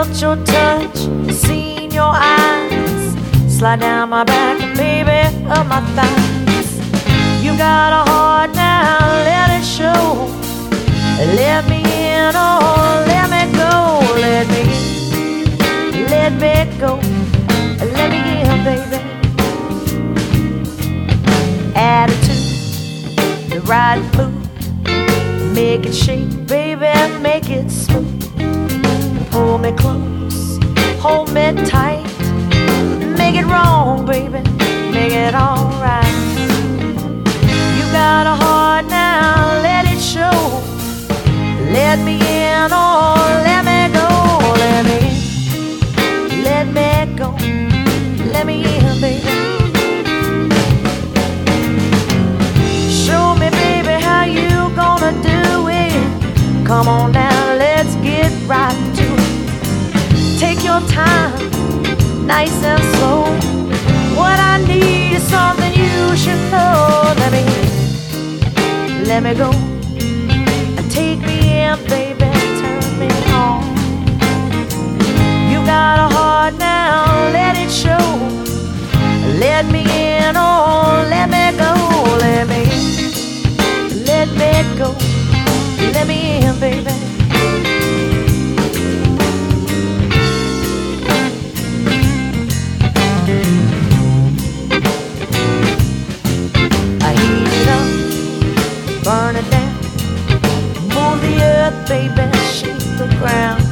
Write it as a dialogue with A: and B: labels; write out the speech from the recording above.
A: felt your touch, seen your eyes slide down my back and baby up my thighs. You got a heart now, let it show. Let me in, oh, let me go. Let me go. Let me in, baby. Attitude, the right mood. Make it shake, baby, make it smooth. Pull me close, hold me tight. Make it wrong, baby, make it alright. You got a heart now, let it show. Let me in, oh, let me go. Let me go. Let me in, baby. Show me, baby, how you gonna do it. Come on now, let's get right to it. Take your time, nice and slow. What I need is something you should know. Let me go. Take me in, baby, turn me on. You got a heart now, let it show. Let me in, oh, let me go. Let me go. Let me in, baby. I heat it up, burn it down. Move the earth, baby, shake the ground.